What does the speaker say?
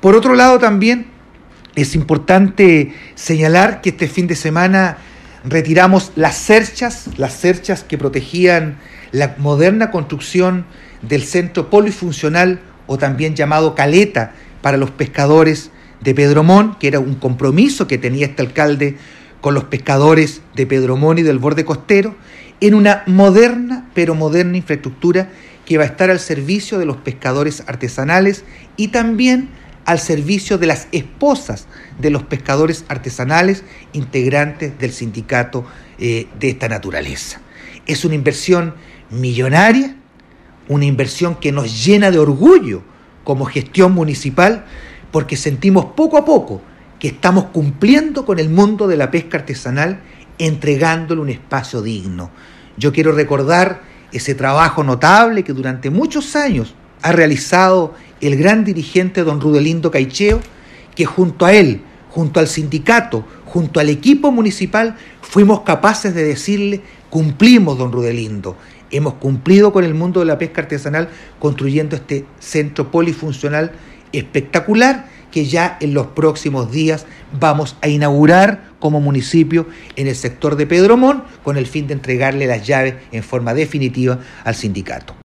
Por otro lado, también es importante señalar que este fin de semana retiramos las cerchas que protegían la moderna construcción del centro polifuncional o también llamado Caleta para los pescadores de Pedro Montt, que era un compromiso que tenía este alcalde con los pescadores de Pedro Montt y del borde costero, en una moderna infraestructura que va a estar al servicio de los pescadores artesanales y también al servicio de las esposas de los pescadores artesanales integrantes del sindicato de esta naturaleza. Es una inversión millonaria, una inversión que nos llena de orgullo como gestión municipal, porque sentimos poco a poco que estamos cumpliendo con el mundo de la pesca artesanal, entregándole un espacio digno. Yo quiero recordar ese trabajo notable que durante muchos años ha realizado el gran dirigente don Rudelindo Caicheo, que junto a él, junto al sindicato, junto al equipo municipal, fuimos capaces de decirle: cumplimos, don Rudelindo, hemos cumplido con el mundo de la pesca artesanal construyendo este centro polifuncional espectacular que ya en los próximos días vamos a inaugurar como municipio en el sector de Pedro Montt, con el fin de entregarle las llaves en forma definitiva al sindicato.